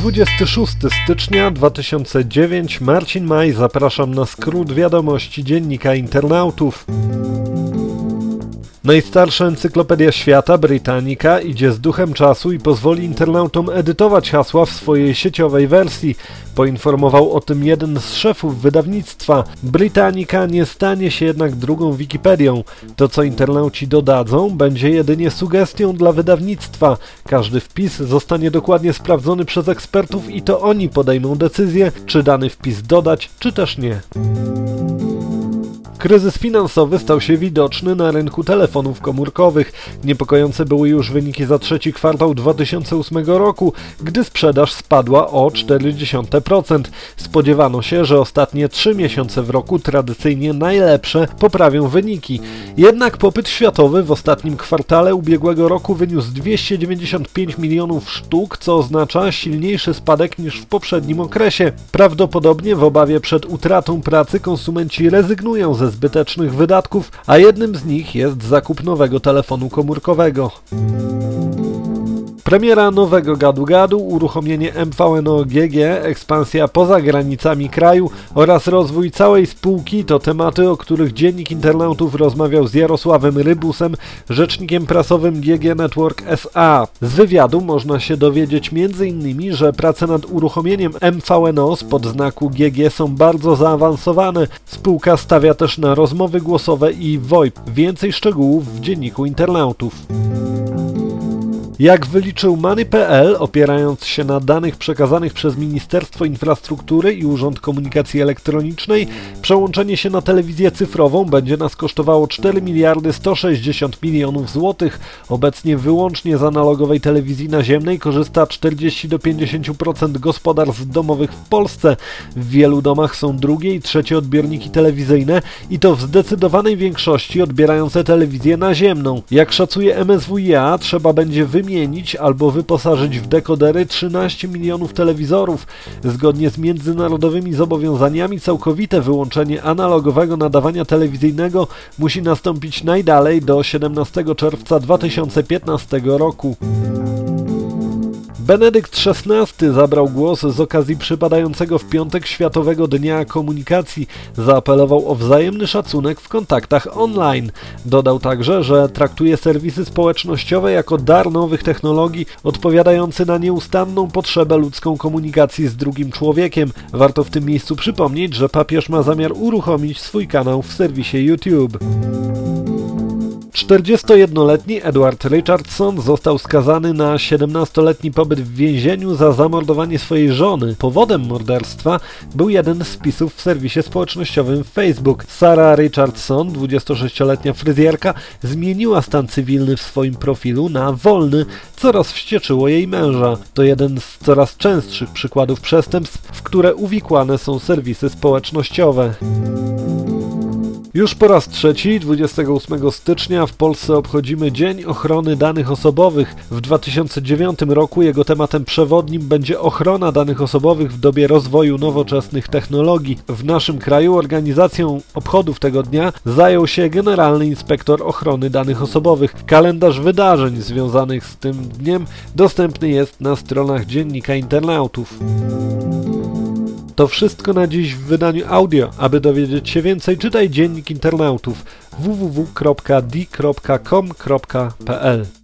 26 stycznia 2009, Marcin Maj, zapraszam na skrót wiadomości Dziennika Internautów. Najstarsza encyklopedia świata, Britannica, idzie z duchem czasu i pozwoli internautom edytować hasła w swojej sieciowej wersji. Poinformował o tym jeden z szefów wydawnictwa. Britannica nie stanie się jednak drugą Wikipedią. To, co internauci dodadzą, będzie jedynie sugestią dla wydawnictwa. Każdy wpis zostanie dokładnie sprawdzony przez ekspertów i to oni podejmą decyzję, czy dany wpis dodać, czy też nie. Kryzys finansowy stał się widoczny na rynku telefonów komórkowych. Niepokojące były już wyniki za trzeci kwartał 2008 roku, gdy sprzedaż spadła o 0,4%. Spodziewano się, że ostatnie 3 miesiące w roku, tradycyjnie najlepsze, poprawią wyniki. Jednak popyt światowy w ostatnim kwartale ubiegłego roku wyniósł 295 milionów sztuk, co oznacza silniejszy spadek niż w poprzednim okresie. Prawdopodobnie w obawie przed utratą pracy konsumenci rezygnują ze zbytecznych wydatków, a jednym z nich jest zakup nowego telefonu komórkowego. Premiera nowego gadu-gadu, uruchomienie MVNO GG, ekspansja poza granicami kraju oraz rozwój całej spółki to tematy, o których Dziennik Internautów rozmawiał z Jarosławem Rybusem, rzecznikiem prasowym GG Network SA. Z wywiadu można się dowiedzieć m.in., że prace nad uruchomieniem MVNO spod znaku GG są bardzo zaawansowane. Spółka stawia też na rozmowy głosowe i VoIP. Więcej szczegółów w Dzienniku Internautów. Jak wyliczył Money.pl, opierając się na danych przekazanych przez Ministerstwo Infrastruktury i Urząd Komunikacji Elektronicznej, przełączenie się na telewizję cyfrową będzie nas kosztowało 4 miliardy 160 milionów złotych. Obecnie wyłącznie z analogowej telewizji naziemnej korzysta 40–50% gospodarstw domowych w Polsce. W wielu domach są drugie i trzecie odbiorniki telewizyjne i to w zdecydowanej większości odbierające telewizję naziemną. Jak szacuje MSWiA, trzeba będzie wymienić albo wyposażyć w dekodery 13 milionów telewizorów. Zgodnie z międzynarodowymi zobowiązaniami całkowite wyłączenie analogowego nadawania telewizyjnego musi nastąpić najdalej do 17 czerwca 2015 roku. Benedykt XVI zabrał głos z okazji przypadającego w piątek Światowego Dnia Komunikacji. Zaapelował o wzajemny szacunek w kontaktach online. Dodał także, że traktuje serwisy społecznościowe jako dar nowych technologii odpowiadający na nieustanną potrzebę ludzką komunikacji z drugim człowiekiem. Warto w tym miejscu przypomnieć, że papież ma zamiar uruchomić swój kanał w serwisie YouTube. 41-letni Edward Richardson został skazany na 17-letni pobyt w więzieniu za zamordowanie swojej żony. Powodem morderstwa był jeden z wpisów w serwisie społecznościowym Facebook. Sarah Richardson, 26-letnia fryzjerka, zmieniła stan cywilny w swoim profilu na wolny, co rozwścieczyło jej męża. To jeden z coraz częstszych przykładów przestępstw, w które uwikłane są serwisy społecznościowe. Już po raz trzeci, 28 stycznia, w Polsce obchodzimy Dzień Ochrony Danych Osobowych. W 2009 roku jego tematem przewodnim będzie ochrona danych osobowych w dobie rozwoju nowoczesnych technologii. W naszym kraju organizacją obchodów tego dnia zajął się Generalny Inspektor Ochrony Danych Osobowych. Kalendarz wydarzeń związanych z tym dniem dostępny jest na stronach Dziennika Internautów. To wszystko na dziś w wydaniu audio. Aby dowiedzieć się więcej, czytaj Dziennik Internautów www.di.com.pl